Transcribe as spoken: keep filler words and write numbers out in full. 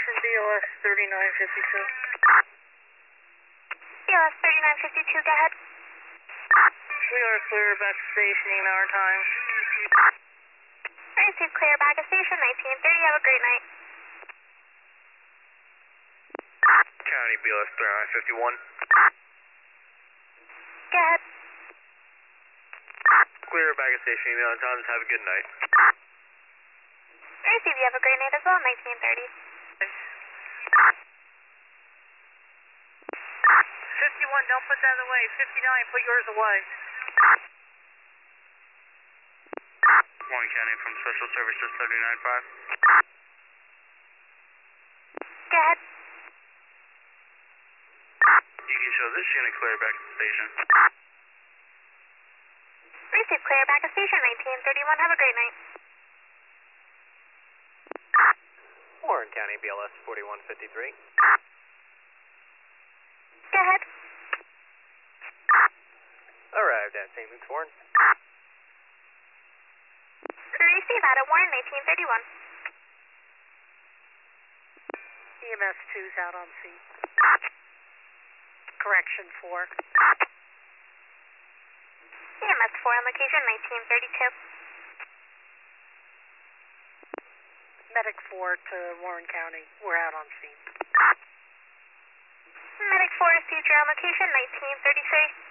Station B L S thirty-nine fifty-two. B L S thirty-nine fifty-two, go ahead. We are clear back to station, email our time. Received clear back to station, nineteen thirty, have a great night. County B L S thirty-nine fifty-one. Go ahead. Clear back to station, email our time, have a good night. Received, you have a great night as well, nineteen thirty. fifty-one, don't put that away. fifty-nine, put yours away. Warren County from Special Services thirty-nine five. Go ahead. You can show this unit clear back to the station. Received clear back to station, nineteen thirty-one, have a great night. Warren County B L S forty-one fifty-three. Go ahead. Arrived at Saint Luke's Warren. Receive out at Warren, nineteen thirty-one. E M S two's out on scene. Correction four. E M S four on location, nineteen thirty-two. Medic four to Warren County. We're out on scene. Medic four, received your on location, nineteen thirty-three.